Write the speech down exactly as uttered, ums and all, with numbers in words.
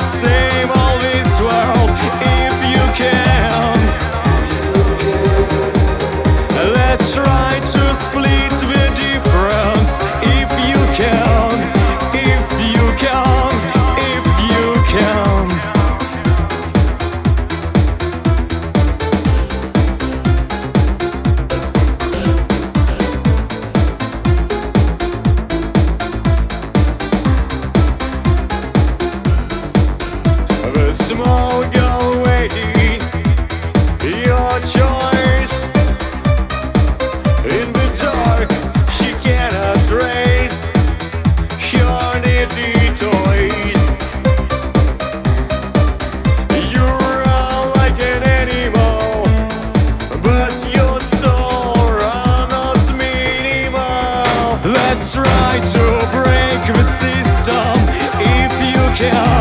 save all this world if you can. Let's try to split the difference if you can, if you can, if you can. The small girl waiting, your choice. In the dark, she cannot trace her needy toys. You run like an animal, but your soul runs minimal. Let's try to break the system if you can.